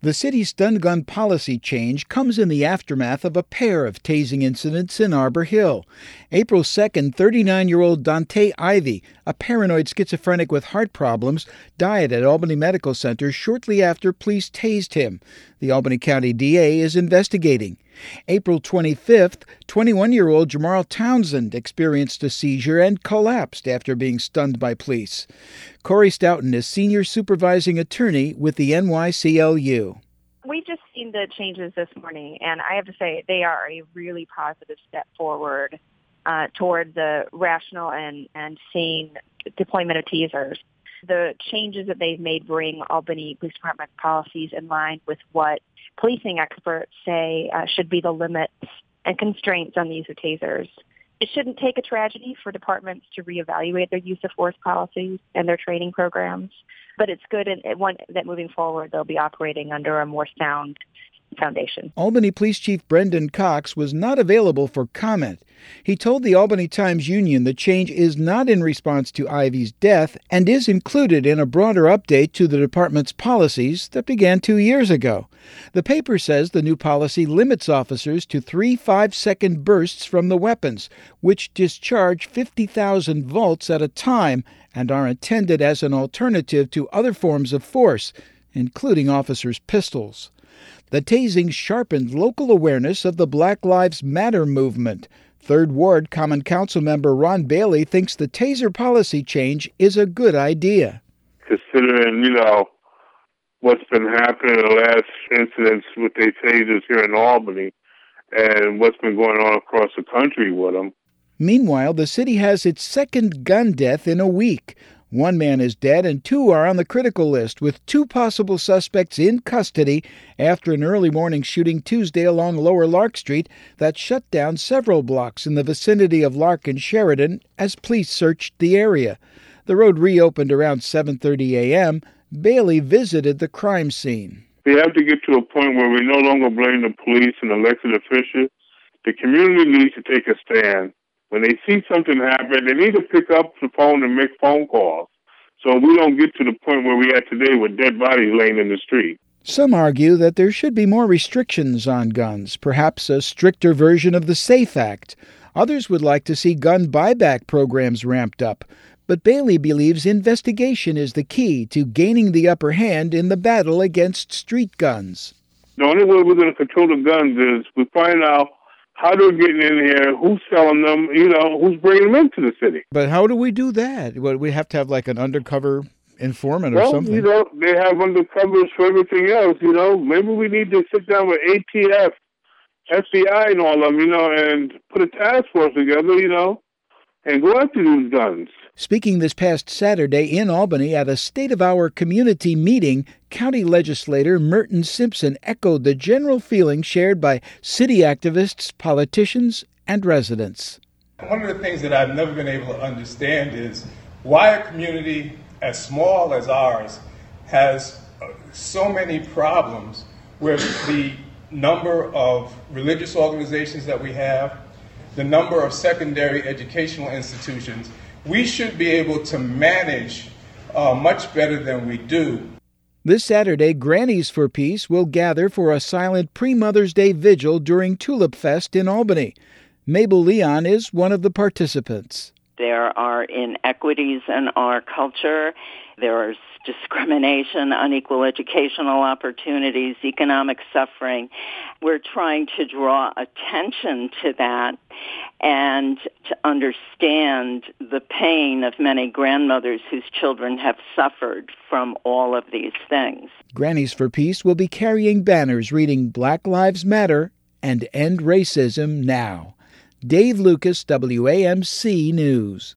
The city's stun gun policy change comes in the aftermath of a pair of tasing incidents in Arbor Hill. April 2nd, 39-year-old Dante Ivy, a paranoid schizophrenic with heart problems, died at Albany Medical Center shortly after police tased him. The Albany County DA is investigating. April 25th, 21-year-old Jamarl Townsend experienced a seizure and collapsed after being stunned by police. Corey Stoughton is senior supervising attorney with the NYCLU. We've just seen the changes this morning, and I have to say they are a really positive step forward toward the rational and sane deployment of tasers. The changes that they've made bring Albany Police Department policies in line with what policing experts say should be the limits and constraints on the use of tasers. It shouldn't take a tragedy for departments to reevaluate their use of force policies and their training programs, but it's good that moving forward they'll be operating under a more sound foundation. Albany Police Chief Brendan Cox was not available for comment. He told the Albany Times-Union the change is not in response to Ivy's death and is included in a broader update to the department's policies that began 2 years ago. The paper says the new policy limits officers to 3 5-second bursts from the weapons, which discharge 50,000 volts at a time and are intended as an alternative to other forms of force, including officers' pistols. The tasing sharpened local awareness of the Black Lives Matter movement. Third Ward Common Council member Ron Bailey thinks the taser policy change is a good idea. Considering, what's been happening in the last incidents with the tasers here in Albany and what's been going on across the country with them. Meanwhile, the city has its second gun death in a week. 1 man is dead and 2 are on the critical list, with 2 possible suspects in custody after an early morning shooting Tuesday along Lower Lark Street that shut down several blocks in the vicinity of Lark and Sheridan as police searched the area. The road reopened around 7:30 a.m. Bailey visited the crime scene. We have to get to a point where we no longer blame the police and elected officials. The community needs to take a stand. When they see something happen, they need to pick up the phone and make phone calls so we don't get to the point where we are today with dead bodies laying in the street. Some argue that there should be more restrictions on guns, perhaps a stricter version of the SAFE Act. Others would like to see gun buyback programs ramped up. But Bailey believes investigation is the key to gaining the upper hand in the battle against street guns. The only way we're going to control the guns is we find out how they're getting in here, who's selling them, who's bringing them into the city. But how do we do that? Well, we have to have like an undercover informant or something. They have undercovers for everything else, Maybe we need to sit down with ATF, FBI and all of them, and put a task force together, and go after these guns. Speaking this past Saturday in Albany at a State of Our Community meeting, County Legislator Merton Simpson echoed the general feeling shared by city activists, politicians, and residents. One of the things that I've never been able to understand is why a community as small as ours has so many problems with the number of religious organizations that we have, the number of secondary educational institutions. We should be able to manage much better than we do. This Saturday, Grannies for Peace will gather for a silent pre-Mother's Day vigil during Tulip Fest in Albany. Mabel Leon is one of the participants. There are inequities in our culture. There is discrimination, unequal educational opportunities, economic suffering. We're trying to draw attention to that and to understand the pain of many grandmothers whose children have suffered from all of these things. Grannies for Peace will be carrying banners reading Black Lives Matter and End Racism Now. Dave Lucas, WAMC News.